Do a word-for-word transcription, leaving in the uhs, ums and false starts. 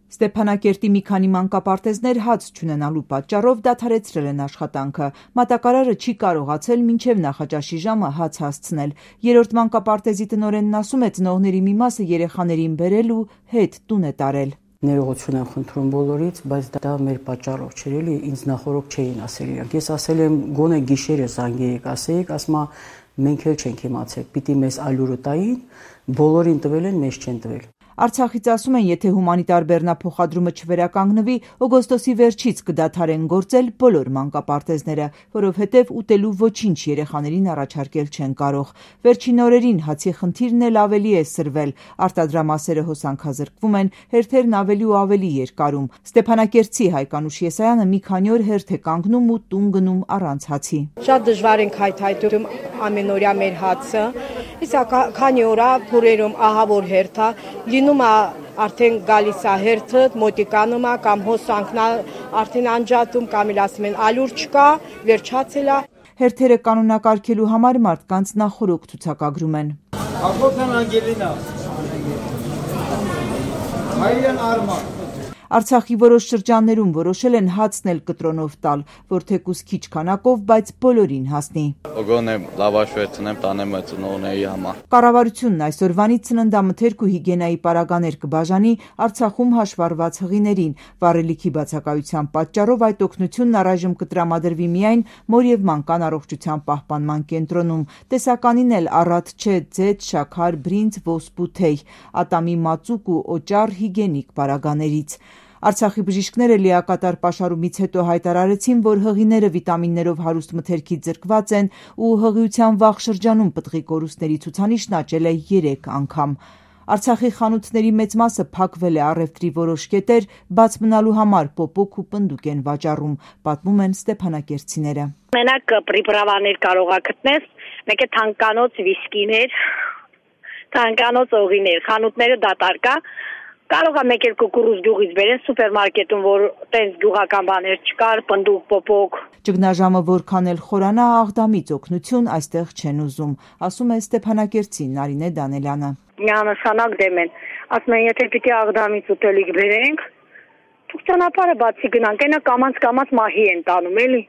Ստեփանակերտի մի քանի մանկապարտեզներ հաց չունենալու պատճառով դադարեցրել են աշխատանքը։ Մատակարարը չի կարողացել մինչև նախաճաշի ժամը հաց հասցնել։ Երրորդ մանկապարտեզի տնօրենն ասում է, ծնողների մի մասը երեխաներին բերել ու հետ տուն է տարել։ Ներողություն եմ խնդրում բոլորից, բայց դա մեր պատճառով չէր, էլի ինձ նախորդ չէին ասել իրանք։ Ես ասել եմ գոնե գիշերը զանգեիք, ասեիք, ասма մենք էլ չենք իմացել, պիտի մեզ ալյուրը տային, բոլորին տվել են, մեզ չեն տվել։ Արցախից ասում են, եթե հումանիտար բեռնափոխադրումը չվերականգնվի, օգոստոսի վերջից կդադարեն գործել բոլոր մանկապարտեզները, որովհետև ուտելու ոչինչ երեխաներին առաջարկել չեն կարող։ Վերջին օրերին հացի խնդիրն էլ ավելի է սրվել, արտադրամասերը հոսանքազրկվում են, հերթերն ավելի ու ավելի երկարում։ Ստեփանակերտցի Հայկանուշ Եսայանը մի քանի օր հերթ է կանգնում ու տուն գնում առանց հացի։ Շատ դժվար ենք հայթայթում ամենօրյա մեր հացը, իսկ քանի օր փուրերում ահավոր հերթ է, լինում է արդեն գալիս է հերթը, մոտիկանում է կամ հոսանքն է արդեն անջատում, կամ էլ ասում են ալյուր չկա, վերջացել է։ Հերթերը կանոնակարգելու համար մարդկանց նախօրոք ցուցակագրում են։ Աղոթան Անգելինա, Հայրեն Արման։ Արցախի որոշ շրջաններում որոշել են հացն էլ կտրոնով տալ, որ թեկուզ քիչ քանակով, բայց բոլորին հասնի։ Գոնե լավաշ վերցնեմ, տանեմ ծնողների համար։ Կառավարությունն այսօրվանից ծննդամթերք ու հիգիենայի պարագաներ կբաժանի Արցախում հաշվառված հղիներին։ Վառելիքի բացակայության պատճառով այդ օգնությունն առայժմ կտրամադրվի միայն մոր եւ մանկան առողջության պահպանման կենտրոնում։ Տեսականին էլ առատ չէ ձեթ, շաքար, բրինձ, ոսպու, թեյ, ատամի մածուկ ու օճառ հիգիենիկ պարագաներից։ Արցախի բժիշկները լիակատար պաշարումից հետո հայտարարեցին, որ հղիները վիտամիններով հարուստ մթերքից զրկված են ու հղիության վաղ շրջանում պտղի կորուստների ցուցանիշն աճել է երեք անգամ։ Արցախի խանութների մեծ մասը փակվել է, առևտրի որոշ կետեր բաց մնալու համար պոպոկ ու պնդուկ են վաճառում, պատմում են ստեփանակերտցիները։ Մենակ պրիպրավաներ կարող ա գտնես, մեկ է թանկանոց վիսկիներ, թանկանոց օղիներ, խանութները դատարկ է։ Կարող է մեկ երկու կուրուս գյուղից բերեն սուպերմարկետում, որ տենց գյուղական բաներ չկար, պնդուկ, պոպոկ։ Ճգնաժամը որքան էլ խորանա, Աղդամից օգնություն այստեղ չեն ուզում, ասում է Ստեփանակերտցի Նարինե Դանելյանը։ Միանշանակ դեմ են, ասում են, եթե պիտի Աղդամից ուտելիք բերենք, թող ճանապարհը բացի գնանք, այնա կամած կամած մահի են տանում, էլի։